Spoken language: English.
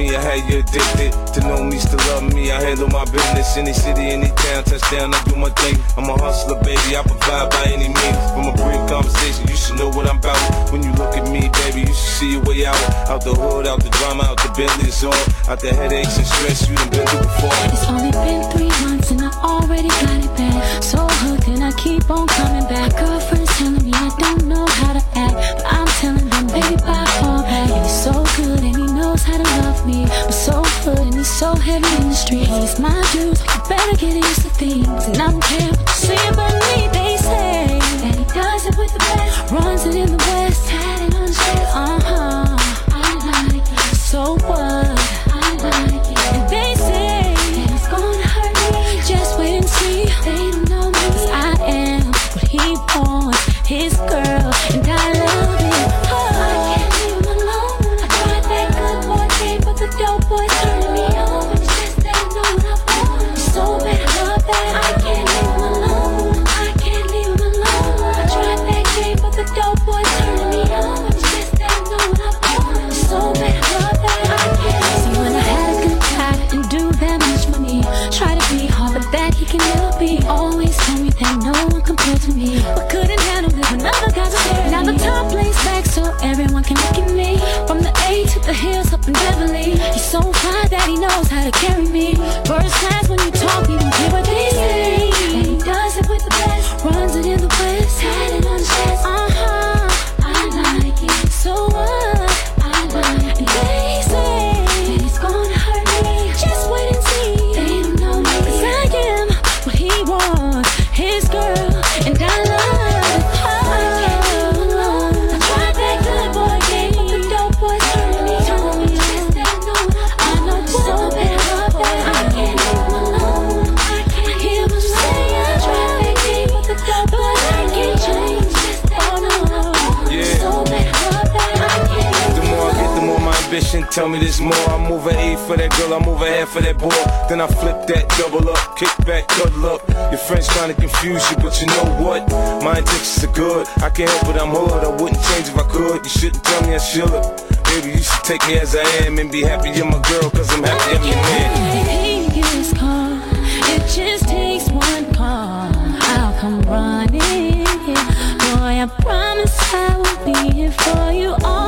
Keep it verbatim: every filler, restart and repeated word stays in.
me, I had you addicted. To know me, still love me, I handle my business. Any city, any town, touchdown, I do my thing. I'm a hustler, baby, I provide by any means. From a brief conversation, you should know what I'm about. When you look at me, baby, you should see your way out. Out the hood, out the drama, out the Bentley, it's all. Out the headaches and stress you done been through before. It's only been three months and I already got it back. So hooked and I keep on coming back. Girlfriend's telling me I don't know how to act, but I'm telling them, baby, bye, fall back. And he's so good and he knows how to love me. We're so good and he's so heavy in the street. He's my dude, so you better get used to things. And I don't care what you say about me. They say that he does it with the best, runs it in the west, had it on his chest. Uh-huh, I like it. So what? I like it. And they say that it's gonna hurt me. Just wait and see. They don't know me. 'Cause I am what he wants, his girl, and I love it. Oh, I can't leave him alone. I tried that good boy game, but the dope boy turning me on. It's just they know what I want. It's so bad, I love that. I can't leave him alone. I can't leave him alone. I tried that game, but the dope boy turning me on. It's just they know what I want. It's so bad, I love that. I can't see when I had a good time and do that much money. Try to be hard, but that he can never be. Always told me that no one compared to me, but couldn't handle it when other guys are there. Now the top lays back so everyone can look at me. From the A to the hills up in Beverly, he's so fly that he knows how to carry me. First class when you talk, you don't care what they say. And he does it with the best, runs it in the west, had it on his chest. Uh-huh, I like it. So what? I like it. And they say that it's gonna hurt me. Just wait and see. They don't know me. 'Cause I am what he wants, his girl, and I love it. Oh, I tried that good boy game, but the dope boys turning me on. Just they know I know so bad, I love that. I can't leave him alone. I can't hear him say I tried that game, but the dope boys I can't change. Just they know Yeah. so bad, I love that. I can't leave The more I get, the more my ambition. Tell me this more. I move an A for that girl, I move a half for that boy. Then I flip that double up, kick back, cuddle up. Your friends trying to confuse you, but you know what? My intentions are good. I can't help it, I'm hood. I wouldn't change if I could. You shouldn't tell me I should. Baby, you should take me as I am and be happy you're my girl, 'cause I'm happy I'm your man. He gets caught. It just takes one call. I'll come running. Boy, I promise I will be here for you all.